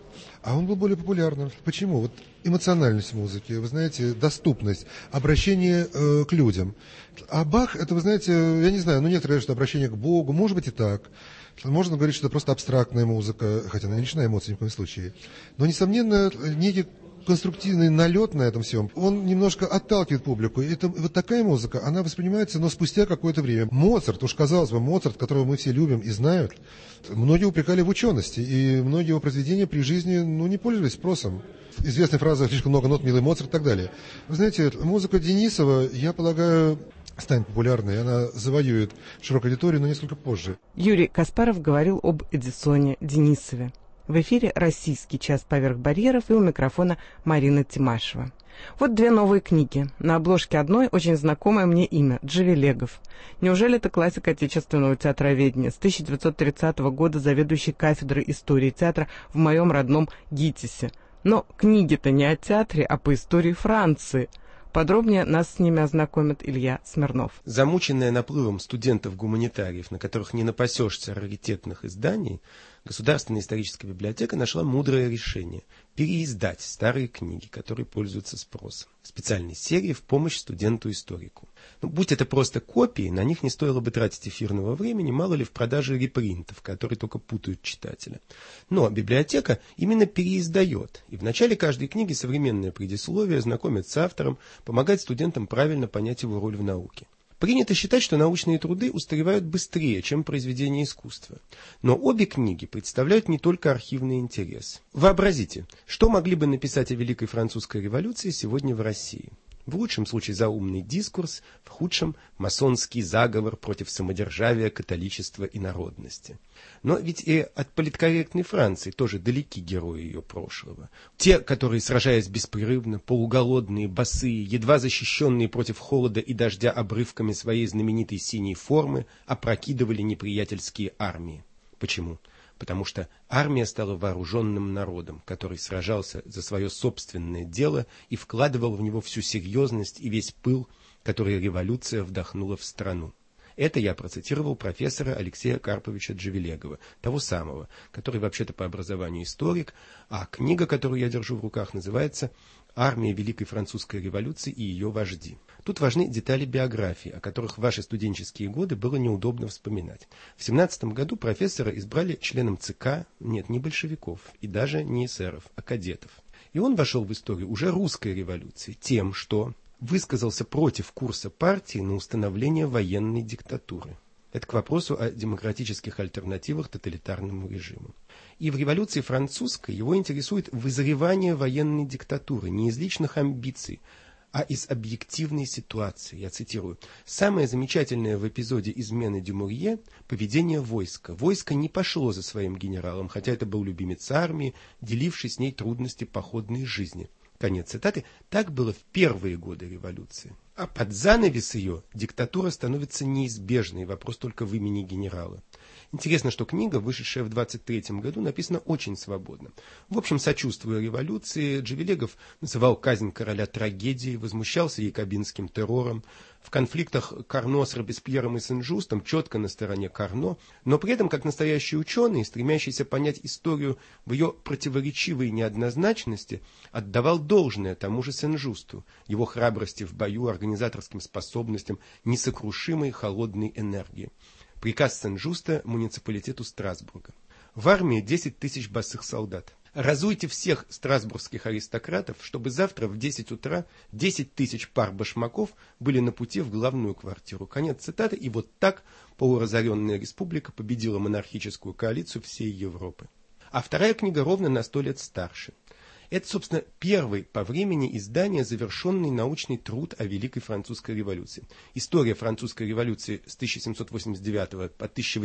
А он был более популярным. Почему? Вот эмоциональность музыки, вы знаете, доступность, обращение к людям. А Бах, это, вы знаете, я не знаю, некоторые говорят, что обращение к Богу, может быть и так. Можно говорить, что это просто абстрактная музыка, хотя она не лишена эмоций ни в коем случае. Но, несомненно, некий конструктивный налет на этом всем, он немножко отталкивает публику. И это, вот такая музыка, она воспринимается, но спустя какое-то время. Моцарт, уж казалось бы, Моцарт, которого мы все любим и знают, многие упрекали в учености, и многие его произведения при жизни не пользовались спросом. Известная фраза «слишком много нот, милый Моцарт» и так далее. Вы знаете, музыка Денисова, я полагаю, станет популярной, она завоюет широкую аудиторию, но несколько позже. Юрий Каспаров говорил об Эдисоне Денисове. В эфире «Российский час поверх барьеров», и у микрофона Марина Тимашева. Вот две новые книги. На обложке одной очень знакомое мне имя – Джавелегов. Неужели это классик отечественного театроведения, с 1930 года заведующий кафедрой истории театра в моем родном ГИТИСе? Но книги-то не о театре, а по истории Франции. Подробнее нас с ними ознакомит Илья Смирнов. Замученная наплывом студентов-гуманитариев, на которых не напасешься раритетных изданий, Государственная историческая библиотека нашла мудрое решение – переиздать старые книги, которые пользуются спросом, в специальной серии в помощь студенту-историку. Будь это просто копии, на них не стоило бы тратить эфирного времени, мало ли в продаже репринтов, которые только путают читателя. Но библиотека именно переиздает, и в начале каждой книги современное предисловие знакомит с автором, помогает студентам правильно понять его роль в науке. Принято считать, что научные труды устаревают быстрее, чем произведения искусства. Но обе книги представляют не только архивный интерес. Вообразите, что могли бы написать о Великой Французской революции сегодня в России. В лучшем случае заумный дискурс, в худшем масонский заговор против самодержавия, католичества и народности. Но ведь и от политкорректной Франции тоже далеки герои ее прошлого. Те, которые, сражаясь беспрерывно, полуголодные, босые, едва защищенные против холода и дождя обрывками своей знаменитой синей формы, опрокидывали неприятельские армии. Почему? Потому что армия стала вооруженным народом, который сражался за свое собственное дело и вкладывал в него всю серьезность и весь пыл, который революция вдохнула в страну. Это я процитировал профессора Алексея Карповича Джавелегова, того самого, который вообще-то по образованию историк, а книга, которую я держу в руках, называется «Армия Великой Французской революции и ее вожди». Тут важны детали биографии, о которых в ваши студенческие годы было неудобно вспоминать. В 1917 году профессора избрали членом ЦК, нет, не большевиков и даже не эсеров, а кадетов. И он вошел в историю уже русской революции тем, что высказался против курса партии на установление военной диктатуры. Это к вопросу о демократических альтернативах тоталитарному режиму. И в революции французской его интересует вызревание военной диктатуры, не из личных амбиций, а из объективной ситуации. Я цитирую. «Самое замечательное в эпизоде измены Дюмурье – поведение войска. Войско не пошло за своим генералом, хотя это был любимец армии, деливший с ней трудности походной жизни». Конец цитаты. Так было в первые годы революции. А под занавес ее диктатура становится неизбежной, вопрос только в имени генерала. Интересно, что книга, вышедшая в 1923 году, написана очень свободно. В общем, сочувствуя революции, Джавелегов называл казнь короля трагедией, возмущался якобинским террором. В конфликтах Карно с Робеспьером и Сен-Жустом четко на стороне Карно, но при этом, как настоящий ученый, стремящийся понять историю в ее противоречивой неоднозначности, отдавал должное тому же Сен-Жусту, его храбрости в бою, организаторским способностям, несокрушимой холодной энергии. Приказ Сен-Жуста муниципалитету Страсбурга. В армии 10 тысяч босых солдат. Разуйте всех страсбургских аристократов, чтобы завтра в 10 утра 10 тысяч пар башмаков были на пути в главную квартиру. Конец цитаты. И вот так полуразоренная республика победила монархическую коалицию всей Европы. А вторая книга ровно на 100 лет старше. Это, собственно, первый по времени издания завершенный научный труд о Великой Французской революции. История французской революции с 1789 по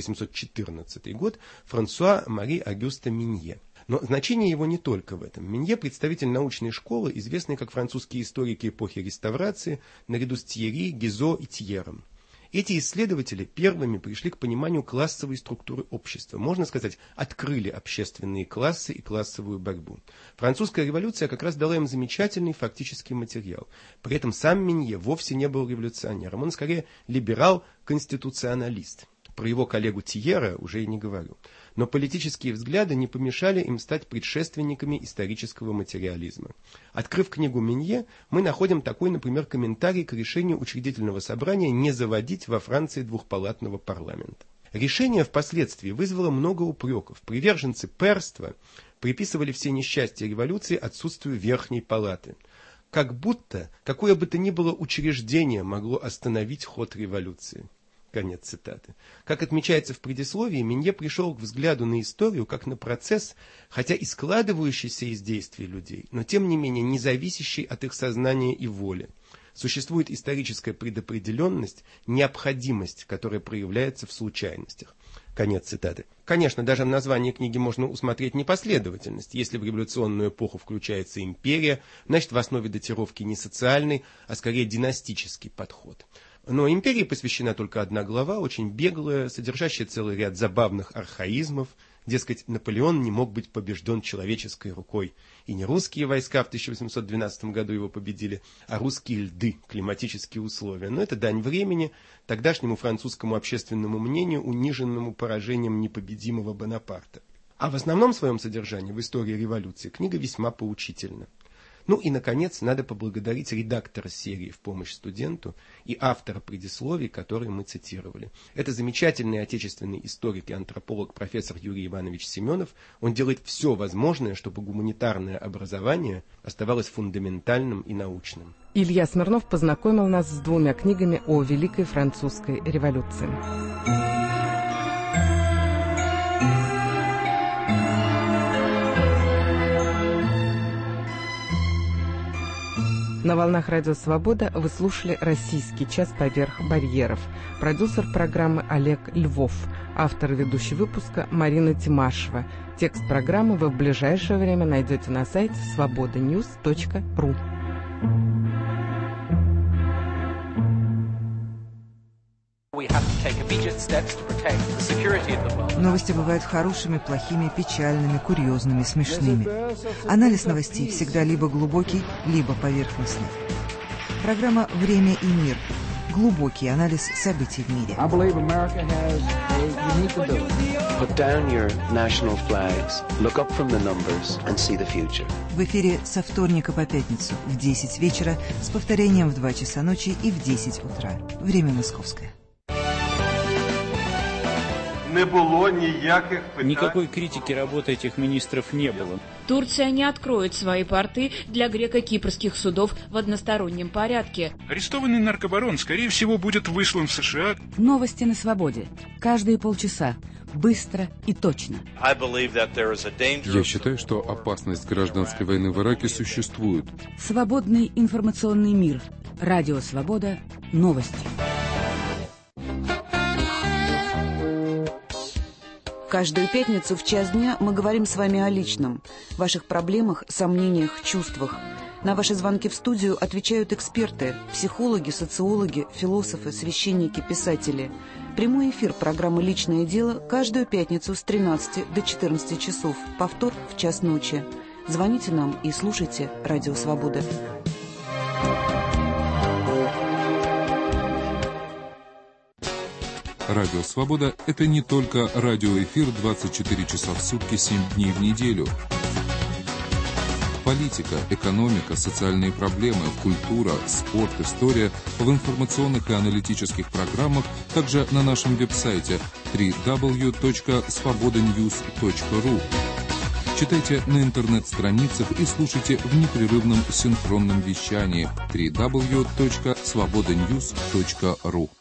1814 год Франсуа Мари Агюста Минье. Но значение его не только в этом. Минье – представитель научной школы, известный как французские историки эпохи реставрации, наряду с Тьерри, Гизо и Тьером. Эти исследователи первыми пришли к пониманию классовой структуры общества. Можно сказать, открыли общественные классы и классовую борьбу. Французская революция как раз дала им замечательный фактический материал. При этом сам Минье вовсе не был революционером. Он скорее либерал-конституционалист. Про его коллегу Тьера уже и не говорю. Но политические взгляды не помешали им стать предшественниками исторического материализма. Открыв книгу Минье, мы находим такой, например, комментарий к решению учредительного собрания не заводить во Франции двухпалатного парламента. Решение впоследствии вызвало много упреков. Приверженцы перства приписывали все несчастья революции отсутствию верхней палаты. Как будто какое бы то ни было учреждение могло остановить ход революции. Конец цитаты. Как отмечается в предисловии, Минье пришел к взгляду на историю как на процесс, хотя и складывающийся из действий людей, но тем не менее не зависящий от их сознания и воли. Существует историческая предопределенность, необходимость, которая проявляется в случайностях. Конец цитаты. Конечно, даже в названии книги можно усмотреть непоследовательность. Если в революционную эпоху включается империя, значит в основе датировки не социальный, а скорее династический подход. Но империи посвящена только одна глава, очень беглая, содержащая целый ряд забавных архаизмов. Дескать, Наполеон не мог быть побежден человеческой рукой. И не русские войска в 1812 году его победили, а русские льды, климатические условия. Но это дань времени, тогдашнему французскому общественному мнению, униженному поражением непобедимого Бонапарта. А в основном своем содержании в истории революции книга весьма поучительна. Ну и, наконец, надо поблагодарить редактора серии «В помощь студенту» и автора предисловий, которые мы цитировали. Это замечательный отечественный историк и антрополог профессор Юрий Иванович Семенов. Он делает все возможное, чтобы гуманитарное образование оставалось фундаментальным и научным. Илья Смирнов познакомил нас с двумя книгами о Великой Французской революции. На волнах Радио Свобода вы слушали «Российский час поверх барьеров». Продюсер программы Олег Львов. Автор и ведущий выпуска Марина Тимашева. Текст программы вы в ближайшее время найдете на сайте svobodanews.ru. Новости бывают хорошими, плохими, печальными, курьезными, смешными. Анализ новостей всегда либо глубокий, либо поверхностный. Программа «Время и мир». Глубокий анализ событий в мире. В эфире со вторника по пятницу в 10 вечера с повторением в 2 часа ночи и в 10 утра. Время московское. Никакой критики работы этих министров не было. Турция не откроет свои порты для греко-кипрских судов в одностороннем порядке. Арестованный наркобарон, скорее всего, будет выслан в США. Новости на свободе. Каждые полчаса. Быстро и точно. Я считаю, что опасность гражданской войны в Ираке существует. Свободный информационный мир. Радио Свобода. Новости. Каждую пятницу в час дня мы говорим с вами о личном, ваших проблемах, сомнениях, чувствах. На ваши звонки в студию отвечают эксперты, психологи, социологи, философы, священники, писатели. Прямой эфир программы «Личное дело» каждую пятницу с 13 до 14 часов, повтор в час ночи. Звоните нам и слушайте «Радио Свобода». Радио «Свобода» — это не только радиоэфир 24 часа в сутки, 7 дней в неделю. Политика, экономика, социальные проблемы, культура, спорт, история в информационных и аналитических программах, также на нашем веб-сайте www.svobodanews.ru. Читайте на интернет-страницах и слушайте в непрерывном синхронном вещании www.svobodanews.ru.